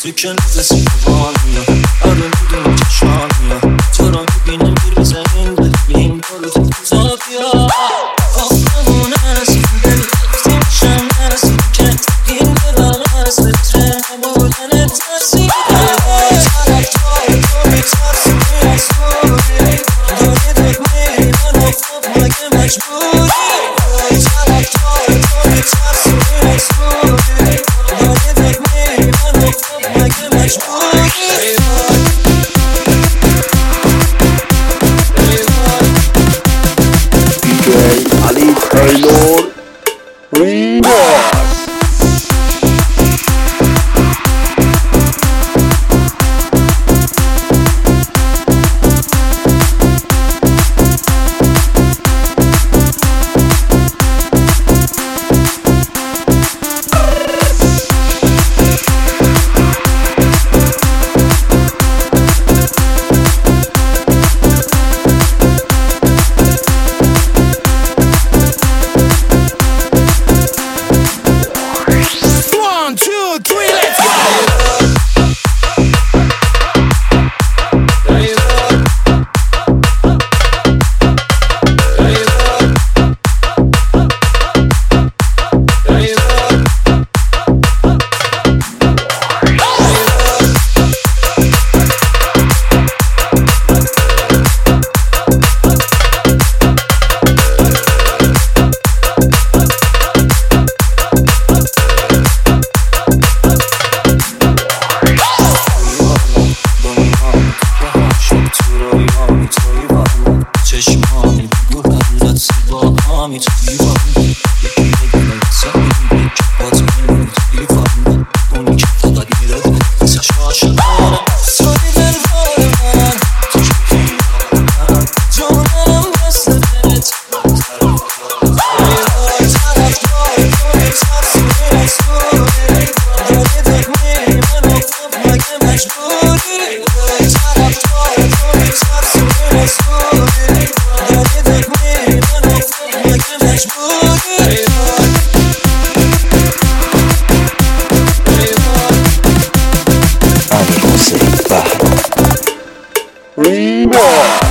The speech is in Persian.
تو که نفسی روان میاد آره میدونم چشمان میاد تو رو میبینم گیر بزنیم ببینیم برو تو زافیا آخمون هست دلی تفتی میشم نرسید که این دلال هست بتره نبودن ترسی طرف تو میترسی میرسونی داری دک میری منو خب مگه مجبوری طرف تو میترسی میرسونی داری دک میری منو خب مگه مجبوری Ali Taylor Remix. چشمانی بگو هر لحظه با همی توی وانده یکی بگونه سمی که باز میمونی توی وانده اونی که فقط میره سش عاشقانه توی دلوار من تو که پیران من جانم دست بهت طرف تو میترسی میرسونی داری دک میری منو خب مگه مجبوری طرف تو میترسی میرسونی داری دک میری منو خب مگه مجبوری Remix.